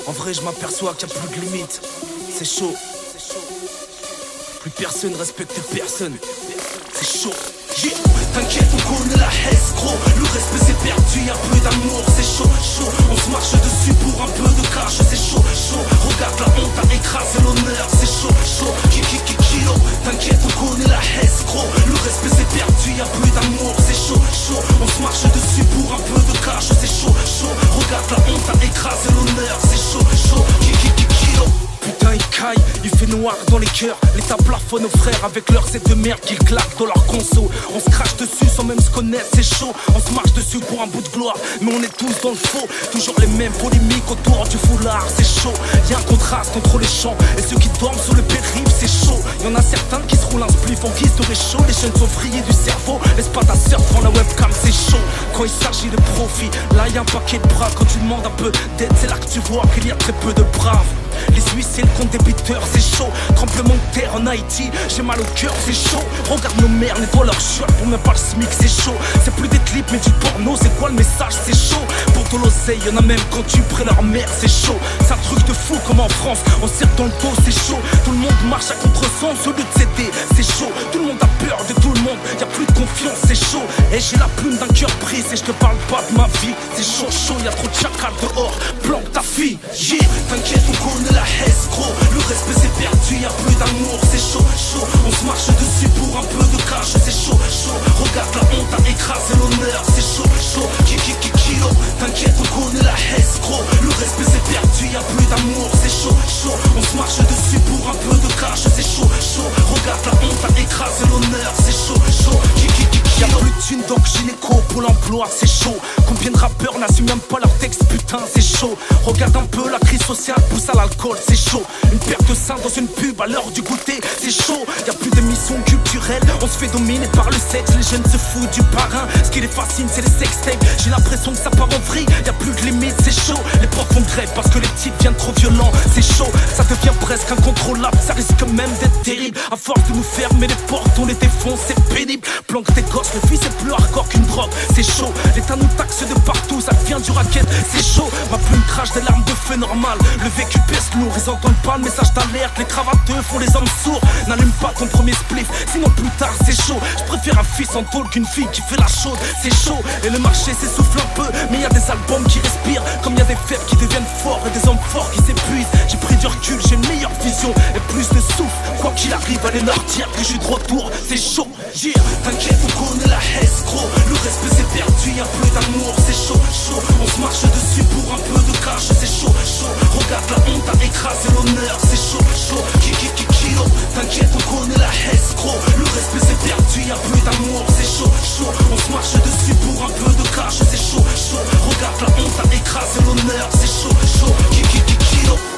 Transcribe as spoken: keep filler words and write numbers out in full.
En vrai je m'aperçois qu'il n'y a plus de limite. C'est chaud. Plus personne respecte personne. C'est chaud. Yeah. T'inquiète, on connaît la hesse, gros. Le respect c'est perdu, y'a peu d'amour, c'est chaud, chaud. On se marche dessus pour un peu de cash, c'est chaud, chaud. Regarde la honte a écrasé l'honneur, c'est chaud, chaud. Kiki kiki kilo. T'inquiète, on connaît la hesse, gros. Le respect c'est perdu, y'a plus d'amour, c'est chaud, chaud. On se marche dessus pour un peu de cash, c'est chaud, chaud. Regarde la honte a écrasé l'honneur, c'est chaud, chaud. Kiki kiki kilo. Putain il caille, il fait noir dans les cœurs. L'État plafonne nos frères avec leurs c'est de merde qu'ils claquent dans leur conso. On se crache dessus sans même se connaître, c'est chaud. On se marche dessus pour un bout de gloire, mais on est tous dans le faux. Toujours les mêmes polémiques autour du foulard, c'est chaud. Y'a un contraste entre les champs et ceux qui dorment sur le périph', c'est chaud. Y'en a certains qui se roulent un spliff en guise de réchaud. Les jeunes sont friés du cerveau, laisse pas ta sœur devant la webcam, c'est chaud. Quand il s'agit de profit, là y'a un paquet de bras. Quand tu demandes un peu d'aide, c'est là que tu vois qu'il y a très peu de braves. Les huissiers, le compte débiteur, c'est chaud. Tremblement de terre en Haïti, j'ai mal au cœur, c'est chaud. Regarde nos mères, nettoie leur chiottes pour même pas le smic, c'est chaud. C'est plus des clips mais du porno, c'est quoi le message, c'est chaud. Pour de l'oseille, y'en a même quand tu prends leur mère, c'est chaud. C'est un truc de fou comme en France, on serre dans le dos, c'est chaud. Tout le monde marche à contre-sens au lieu de céder, c'est chaud. Tout le monde a peur de tout le monde, y'a plus de confiance, c'est chaud. Et j'ai la plume d'un cœur brise et je te parle pas de ma vie. C'est chaud, chaud, y'a trop de chacals dehors, planque ta fille, yeah. T'inquiète, on connaît la hesse, gros. Le respect c'est perdu, y'a plus d'amour, c'est chaud, chaud. On se marche dessus pour un peu de cash, c'est chaud, chaud. Regarde la honte a écrasé l'honneur, c'est chaud, chaud. Kiki kiki kilo. T'inquiète, on connaît la hesse, gros. Le respect c'est perdu, y'a plus d'amour, c'est chaud, chaud. On se marche dessus pour un peu de cash, c'est chaud, chaud. Regarde la honte a écrasé l'honneur, c'est chaud, chaud. Kiki kiki kilo. Y'a plus de thunes donc gynéco pour l'emploi, c'est chaud. Combien de rappeurs n'assument même pas leur texte, putain, c'est chaud. Regarde un peu la crise sociale, pousse à l'alcool, c'est chaud. Une paire de seins dans une pub à l'heure du goûter, c'est chaud. Y'a plus d'émissions culturelles, on se fait dominer par le sexe. Les jeunes se foutent du parrain, ce qui les fascine c'est les sextapes. J'ai l'impression que ça part en vrille, y'a plus de limite, c'est chaud. Les profs font grève parce que les types viennent trop violents, c'est chaud. Ça devient presque incontrôlable, ça risque même d'être terrible. À force de nous fermer les portes, on les défonce, c'est pénible. Planque tes gosses, le fils est plus hardcore qu'une drogue, c'est chaud. L'État nous taxe de partout, ça devient du racket, c'est chaud. Ma plume crache des larmes de feu normal, le vécu pèse lourd. Ils entendent pas le message d'alerte, les cravateux font les hommes sourds. N'allume pas ton premier spliff, sinon plus tard c'est chaud. Je préfère un fils en tôle qu'une fille qui fait la chaude, c'est chaud. Et le marché s'essouffle un peu, mais y a des albums qui respirent. Comme y a des faibles qui deviennent forts et des hommes forts qui s'épuisent. J'ai pris du recul, j'ai une meilleure vision et plus de souffle. Quoi qu'il arrive, allez leur dire que je suis de retour, c'est chaud. Yeah, t'inquiète, on connaît la hesse, gros. Le respect c'est perdu, y'a plus d'amour, c'est chaud, chaud. On se marche dessus pour un peu de cash, c'est chaud, chaud. Regarde la honte a écrasé l'honneur, c'est chaud, chaud. Kiki kiki kilo. T'inquiète, on connaît la hesse, gros. Le respect c'est perdu, y'a plus d'amour, c'est chaud, chaud. On se marche dessus pour un peu de cash, c'est chaud, chaud. Regarde la honte a écrasé l'honneur, c'est chaud, chaud. Kiki kiki kilo.